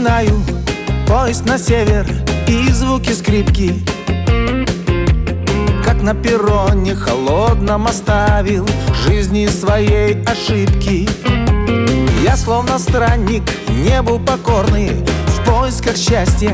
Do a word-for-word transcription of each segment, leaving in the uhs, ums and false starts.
вспоминаю поезд на север и звуки скрипки, как на перроне холодном оставил жизни своей ошибки. Я словно странник, небу покорный, в поисках счастья.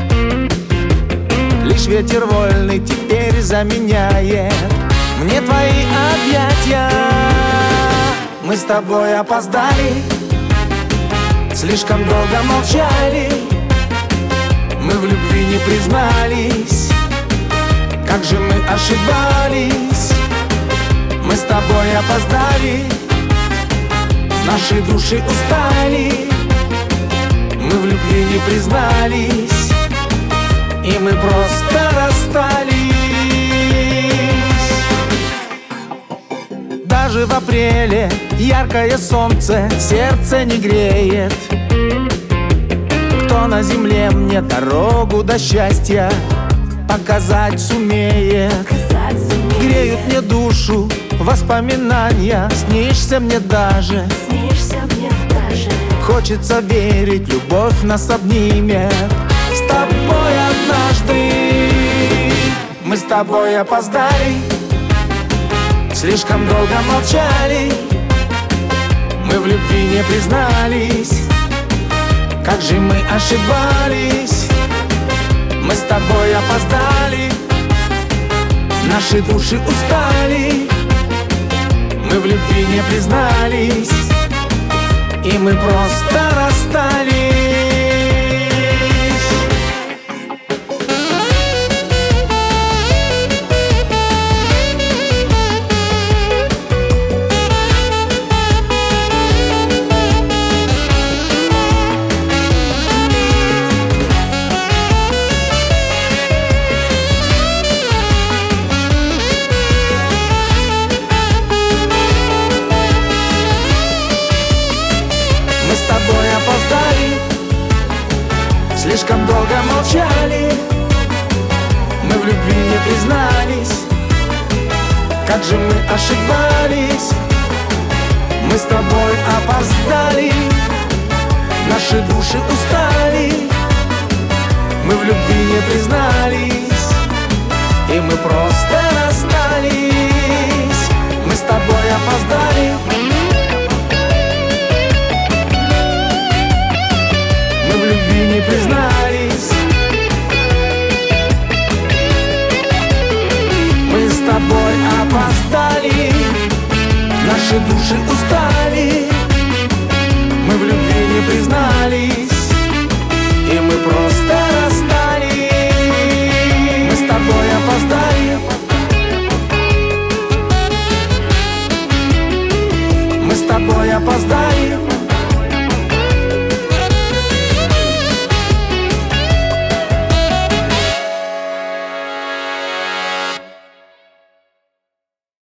Лишь ветер вольный теперь заменяет мне твои объятия. Мы с тобой опоздали, слишком долго молчали, мы в любви не признались, как же мы ошибались. Мы с тобой опоздали, наши души устали, мы в любви не признались, и мы просто расстались. Даже в апреле яркое солнце сердце не греет. Кто на земле мне дорогу до счастья показать сумеет? Греют мне душу воспоминания, снишься мне даже. Хочется верить, любовь нас обнимет. С тобой однажды мы с тобой опоздали, слишком долго молчали, мы в любви не признались, как же мы ошибались. Мы с тобой опоздали, наши души устали, мы в любви не признались, и мы просто расстались. Слишком долго молчали, мы в любви не признались, как же мы ошибались. Мы с тобой опоздали, наши души устали, мы в любви не признались, и мы просто расстались. Мы с тобой опоздали, мы в любви не признались, мы с тобой опоздали, наши души устали, мы в любви не признались, и мы просто расстались. Мы с тобой опоздали, мы с тобой опоздали.